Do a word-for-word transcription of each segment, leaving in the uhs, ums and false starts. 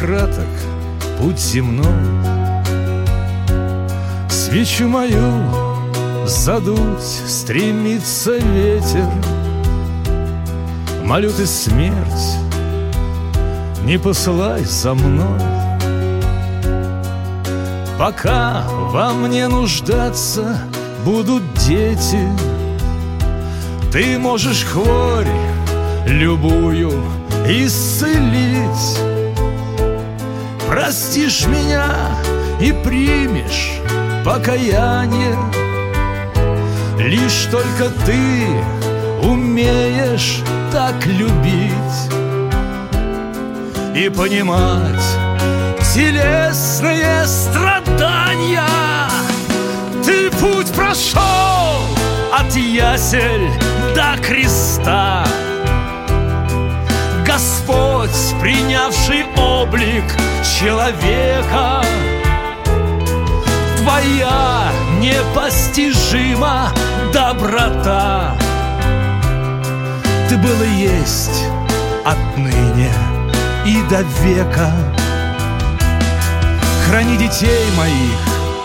краток путь земной. Свечу мою задуть стремится ветер. Молю ты, смерть, не посылай за мной. Пока во мне нуждаться будут дети, ты можешь хворь любую исцелить. Простишь меня и примешь покаяние. Лишь только ты умеешь так любить и понимать телесные страдания. Ты путь прошел от ясель до креста. Господь, принявший облик человека, твоя непостижима доброта. Ты был и есть отныне и до века. Храни детей моих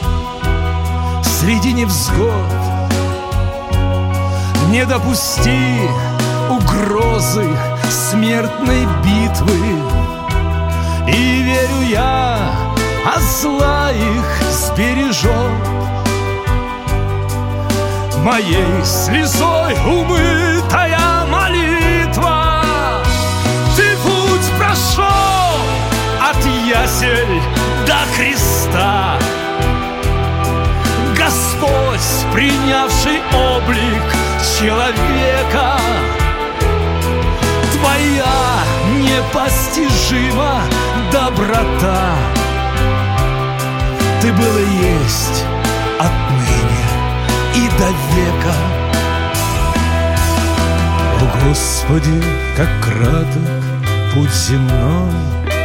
среди невзгод. Не допусти угрозы смертной битвы. И верю я, а зла их сбережет. Моей слезой умытая молитва. Ты путь прошел от ясель до креста. Господь, принявший облик человека, твоя непостижима доброта. Ты был и есть отныне и до века. О Господи, как краток путь земной.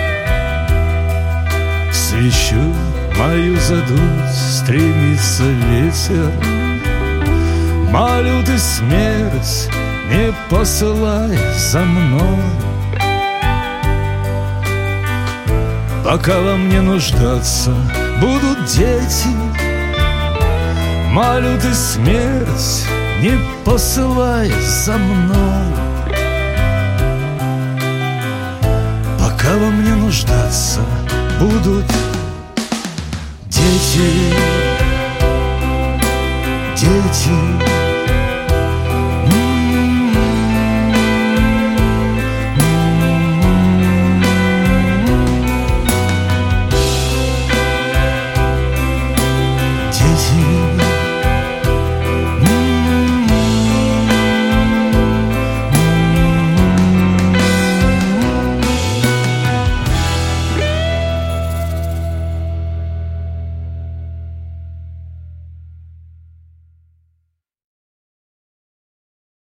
Свечу мою задуть стремится ветер. Молю ты, смерть, не посылай за мной. Пока во мне нуждаться будут дети. Молю ты, смерть, не посылай за мной. Пока во мне нуждаться будут дети, дети.